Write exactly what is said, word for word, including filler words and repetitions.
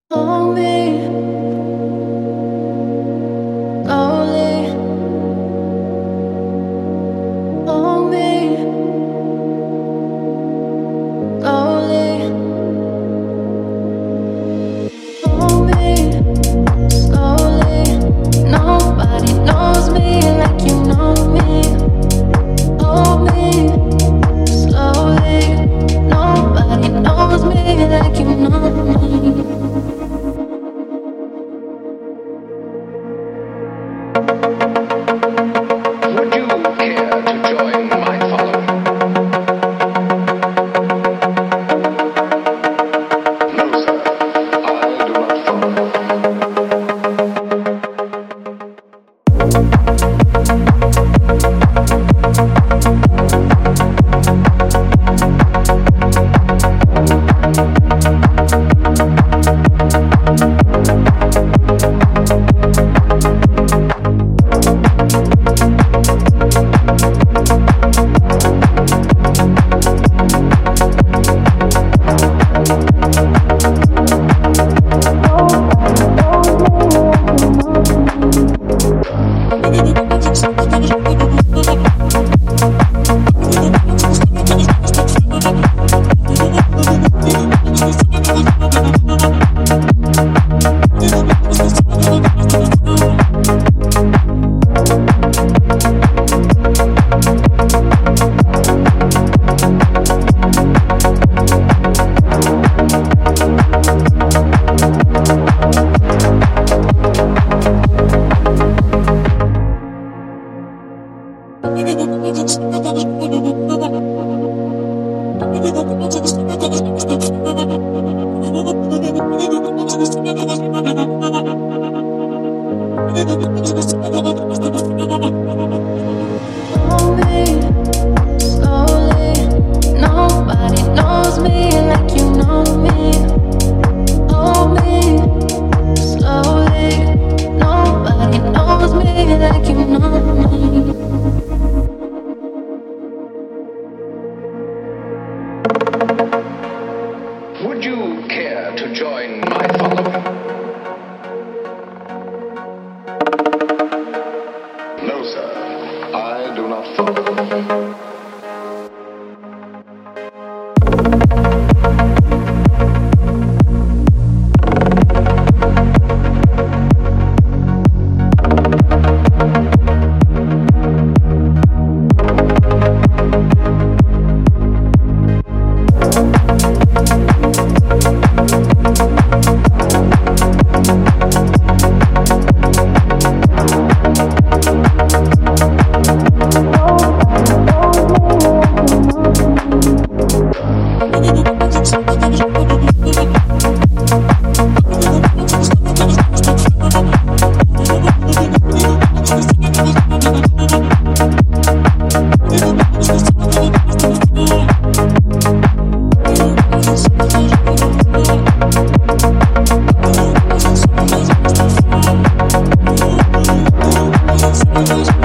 Hold me slowly, hold me slowly, hold me slowly. Nobody knows me like you know me. Hold me slowly. Nobody knows me like you know me. Would you care to join my following? No, sir. I do not follow. Hold me slowly. Nobody knows me like you know me. Hold me slowly. Nobody knows me like you know me. Would you care to join my following? No, sir. I do not follow. We'll be right back.